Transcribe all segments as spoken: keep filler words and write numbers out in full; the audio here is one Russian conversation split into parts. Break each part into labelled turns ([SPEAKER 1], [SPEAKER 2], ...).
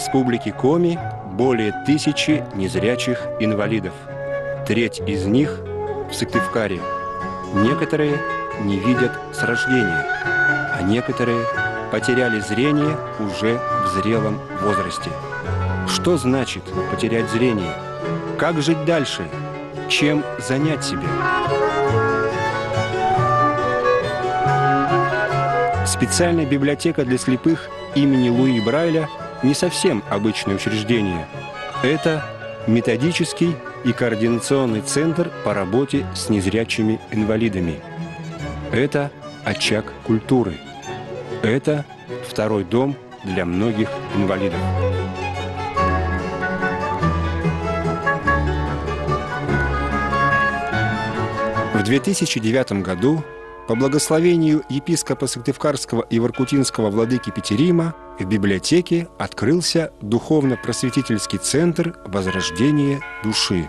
[SPEAKER 1] республике Коми более тысячи незрячих инвалидов. Треть из них в Сыктывкаре. Некоторые не видят с рождения, а некоторые потеряли зрение уже в зрелом возрасте. Что значит потерять зрение? Как жить дальше? Чем занять себя? Специальная библиотека для слепых имени Луи Брайля не совсем обычное учреждение. Это методический и координационный центр по работе с незрячими инвалидами. Это очаг культуры. Это второй дом для многих инвалидов. В две тысячи девятом году по благословению епископа Сыктывкарского и Воркутинского владыки Петерима в библиотеке открылся духовно-просветительский центр возрождения души.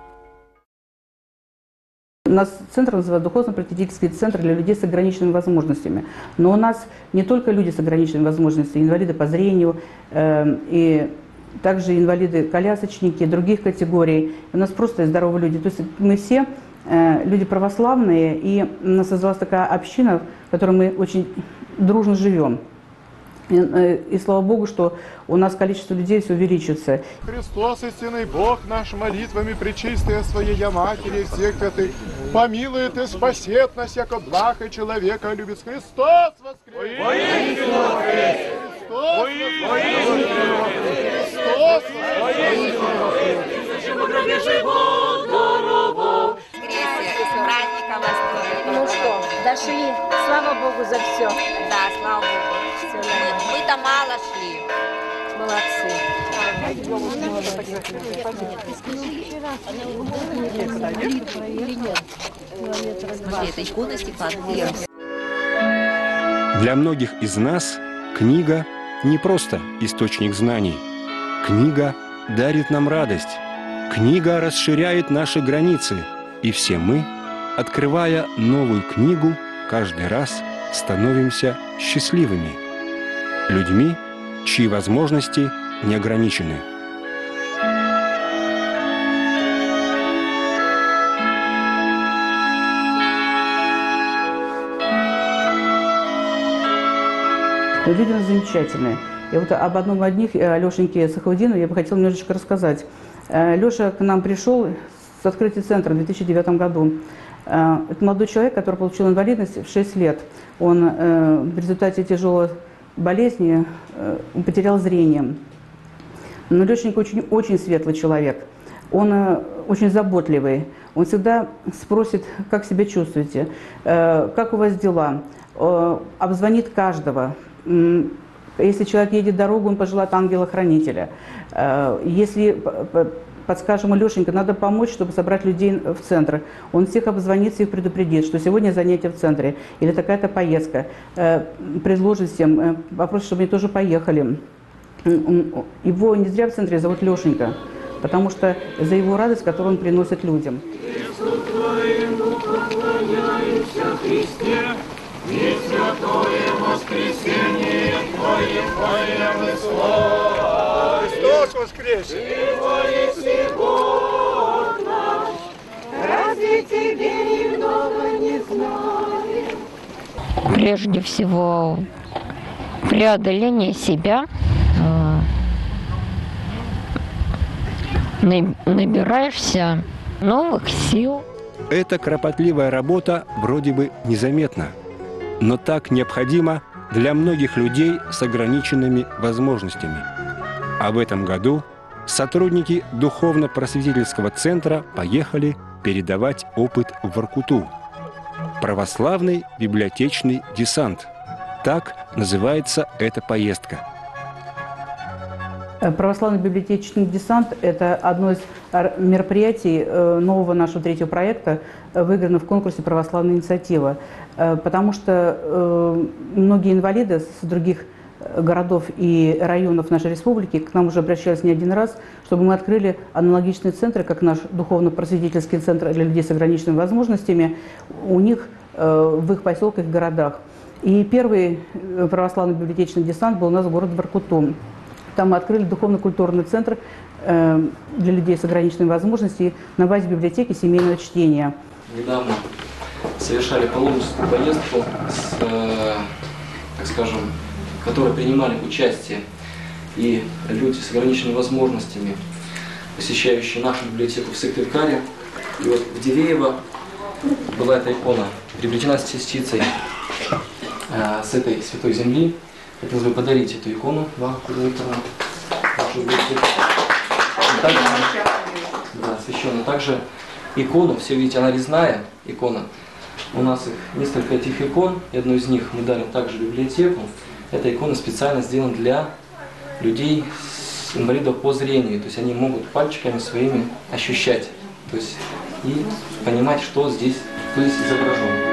[SPEAKER 2] У нас центр называется духовно-просветительский центр для людей с ограниченными возможностями. Но у нас не только люди с ограниченными возможностями, инвалиды по зрению, э, и также инвалиды-колясочники, других категорий. У нас просто здоровые люди. То есть мы все э, люди православные, и у нас создалась такая община, в которой мы очень дружно живем. И, и слава Богу, что у нас количество людей все увеличится.
[SPEAKER 3] Христос, истинный Бог, наш молитвами пречистая Своей Матери, всех святых, помилует и спасет нас, яко благ и человека любит. Христос воскрес! Воистину воскрес! Христос воскрес!
[SPEAKER 4] Ну что, дошли. Слава Богу за все.
[SPEAKER 5] Да, слава Богу. Мы, мы-то мало шли.
[SPEAKER 4] Молодцы.
[SPEAKER 5] Это икона Стефана.
[SPEAKER 1] Для многих из нас книга не просто источник знаний. Книга дарит нам радость. Книга расширяет наши границы. И все мы, открывая новую книгу, каждый раз становимся счастливыми. Людьми, чьи возможности не ограничены.
[SPEAKER 2] Люди у нас замечательные. И вот об одном из них, Лешеньке Сахаудину, я бы хотела немножечко рассказать. Леша к нам пришел с открытия центра в две тысячи девятом году. Это молодой человек, который получил инвалидность в шесть лет. Он в результате тяжелой болезни потерял зрение. Но Лешенька очень, очень светлый человек. Он очень заботливый. Он всегда спросит, как себя чувствуете, как у вас дела. Обзвонит каждого. Если человек едет дорогу, он пожелает ангела-хранителя. Если подскажем, Лешенька, надо помочь, чтобы собрать людей в центр. Он всех обзвонит, всех предупредит, что сегодня занятие в центре или такая-то поездка. Предложит всем, попросит, чтобы они тоже поехали. Его не зря в центре зовут Лешенька, потому что за его радость, которую он приносит людям.
[SPEAKER 3] И святое воскресенье Твое поем и слава. Христос воскресе! И воистину Бог наш, разве Тебе иного не знаем?
[SPEAKER 6] Прежде всего, преодоление себя, набираешься новых сил.
[SPEAKER 1] Эта кропотливая работа вроде бы незаметна, но так необходимо для многих людей с ограниченными возможностями. А в этом году сотрудники духовно-просветительского центра поехали передавать опыт в Воркуту. Православный библиотечный десант. Так называется эта поездка.
[SPEAKER 2] Православный библиотечный десант – это одно из мероприятий нового нашего третьего проекта, выиграно в конкурсе «Православная инициатива». Потому что многие инвалиды с других городов и районов нашей республики к нам уже обращались не один раз, чтобы мы открыли аналогичные центры, как наш духовно-просветительский центр для людей с ограниченными возможностями, у них в их поселках и городах. И первый православный библиотечный десант был у нас в городе Воркуту. Там мы открыли духовно-культурный центр э, для людей с ограниченными возможностями на базе библиотеки семейного чтения.
[SPEAKER 7] Недавно совершали паломническую поездку, с, э, так скажем, в которой принимали участие и люди с ограниченными возможностями, посещающие нашу библиотеку в Сыктывкаре. И вот в Дивеево была эта икона, приобретена с частицей э, с этой святой земли. Хотелось бы подарить эту икону вам, куратора, вашу библиотеку. Также, да, освященную. Также икону, все видите, она резная икона. У нас их несколько этих икон, и одну из них мы дарим также в библиотеку. Эта икона специально сделана для людей с инвалидов по зрению. То есть они могут пальчиками своими ощущать, то есть и понимать, что здесь, что здесь изображено.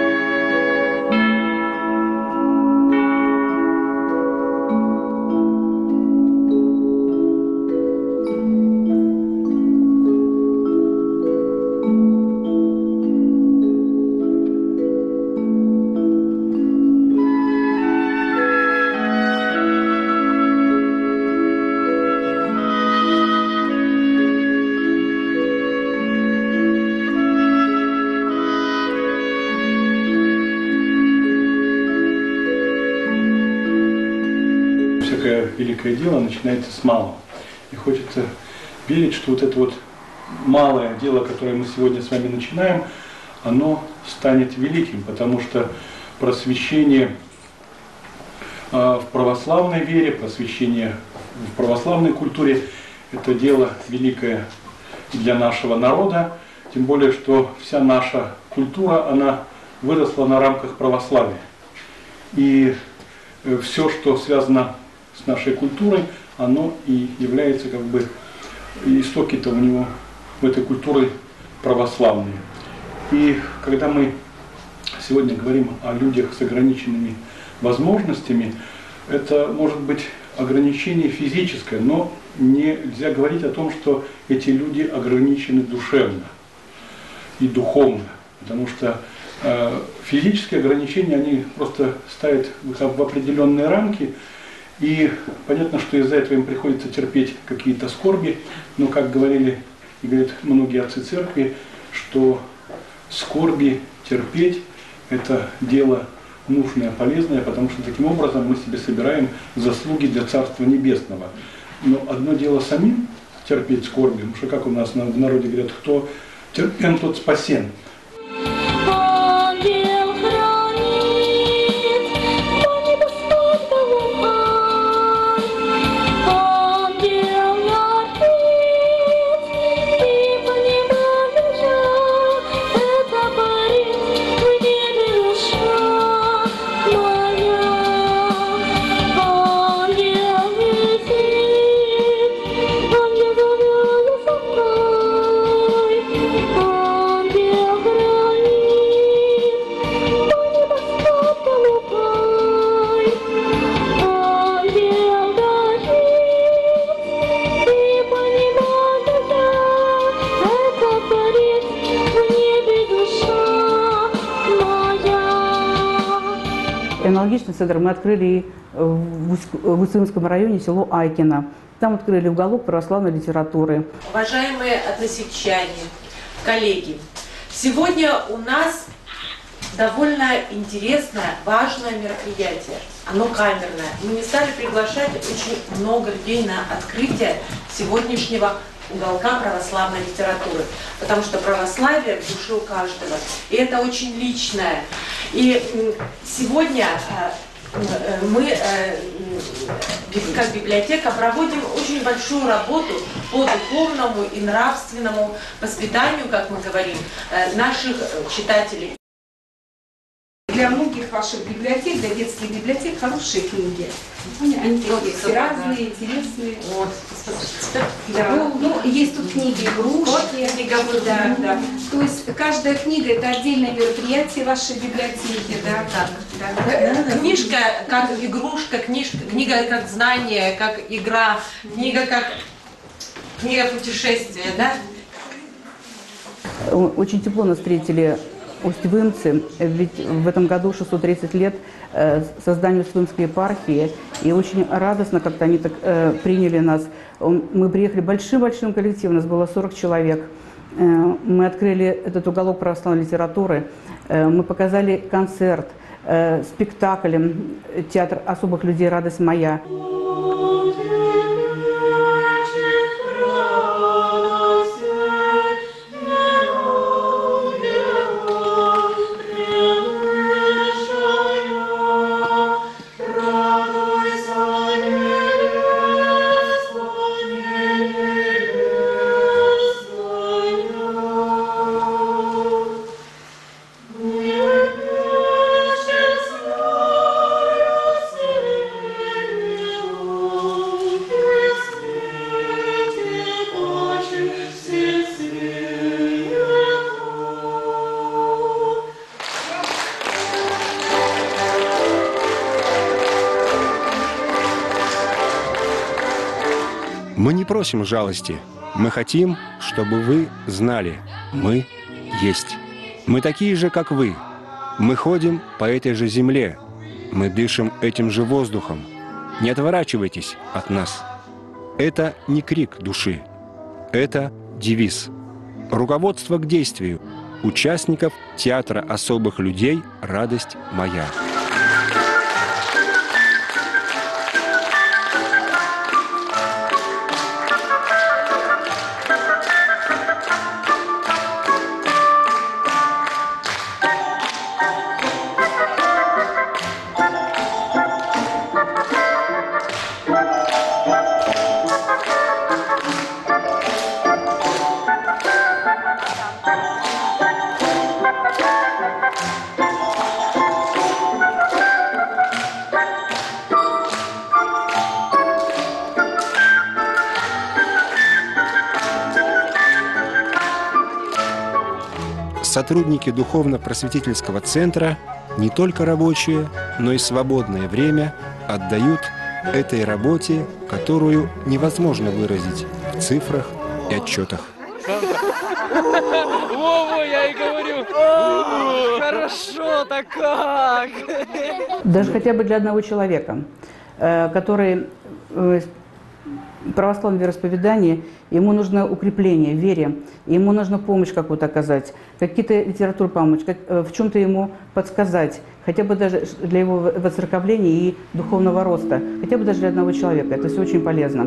[SPEAKER 8] Великое дело начинается с малого. И хочется верить, что вот это вот малое дело, которое мы сегодня с вами начинаем, оно станет великим, потому что просвещение э, в православной вере, просвещение в православной культуре – это дело великое для нашего народа, тем более, что вся наша культура, она выросла на рамках православия. И э, все, что связано с нашей культурой, оно и является как бы, истоки-то у него в этой культуре православные. И когда мы сегодня говорим о людях с ограниченными возможностями, это может быть ограничение физическое, но нельзя говорить о том, что эти люди ограничены душевно и духовно, потому что э, физические ограничения, они просто ставят в определенные рамки. И понятно, что из-за этого им приходится терпеть какие-то скорби, но, как говорили и говорят многие отцы церкви, что скорби терпеть – это дело нужное, полезное, потому что таким образом мы себе собираем заслуги для Царства Небесного. Но одно дело самим терпеть скорби, потому что, как у нас в народе говорят, кто терпен, тот спасен.
[SPEAKER 2] Аналогичный центр мы открыли в Усть-Илимском районе, село Айкино. Там открыли уголок православной литературы.
[SPEAKER 9] Уважаемые односельчане, коллеги, сегодня у нас довольно интересное, важное мероприятие. Оно камерное. Мы не стали приглашать очень много людей на открытие сегодняшнего уголка православной литературы, потому что православие в душе у каждого, и это очень личное. И сегодня мы, как библиотека, проводим очень большую работу по духовному и нравственному воспитанию, как мы говорим, наших читателей.
[SPEAKER 10] Для многих ваших библиотек, для детских библиотек, хорошие книги. Они такие вот, все разные, интересные. Вот. Да. Ну, ну, есть тут книги игрушки. Да, да. То есть каждая книга – это отдельное мероприятие вашей библиотеки. Да?
[SPEAKER 9] Так, да. Да, да. Книжка как игрушка, книжка, книга как знание, как игра, книга как книга путешествия. Да?
[SPEAKER 2] Очень тепло нас встретили Усть-Вымцы, ведь в этом году шестьсот тридцать лет э, созданию Усть-Вымской епархии, и очень радостно как-то они так э, приняли нас. Он, мы приехали большим-большим коллективом, у нас было сорок человек. Э, мы открыли этот уголок православной литературы, э, мы показали концерт, э, спектакль, театр особых людей «Радость моя».
[SPEAKER 1] Мы не просим жалости. Мы хотим, чтобы вы знали, мы есть. Мы такие же, как вы. Мы ходим по этой же земле. Мы дышим этим же воздухом. Не отворачивайтесь от нас. Это не крик души. Это девиз. Руководство к действию. Участников театра особых людей «Радость моя». Сотрудники духовно-просветительского центра не только рабочие, но и свободное время отдают этой работе, которую невозможно выразить в цифрах и отчетах.
[SPEAKER 11] Во-во, я и говорю, хорошо-то как!
[SPEAKER 2] Даже хотя бы для одного человека, который православное вероисповедание, ему нужно укрепление в вере, ему нужно помощь какую-то оказать, какие-то литературы помочь, как, в чем-то ему подсказать, хотя бы даже для его воцерковления и духовного роста, хотя бы даже для одного человека. Это все очень полезно.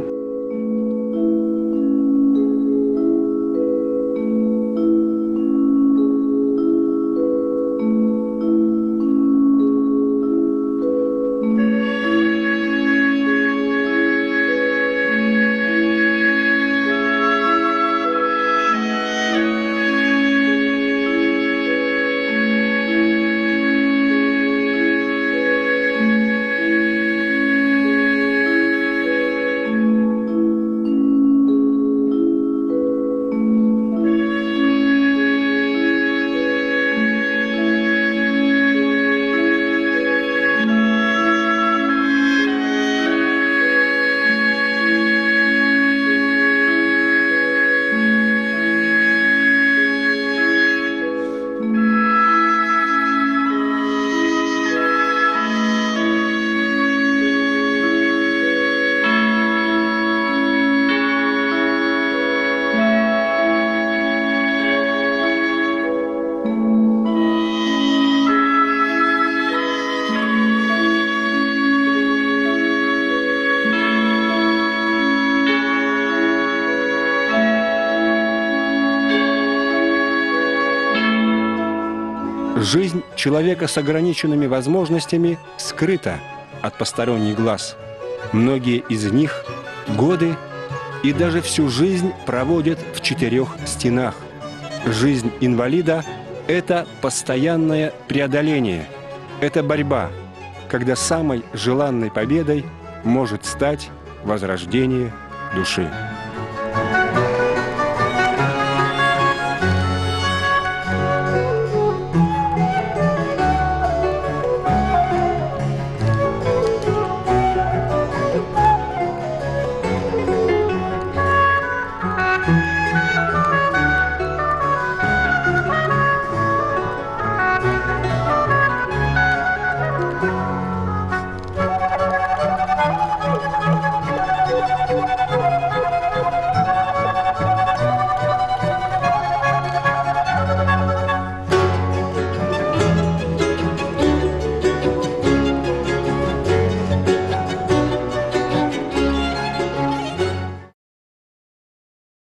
[SPEAKER 1] Жизнь человека с ограниченными возможностями скрыта от посторонних глаз. Многие из них годы и даже всю жизнь проводят в четырех стенах. Жизнь инвалида – это постоянное преодоление, это борьба, когда самой желанной победой может стать возрождение души.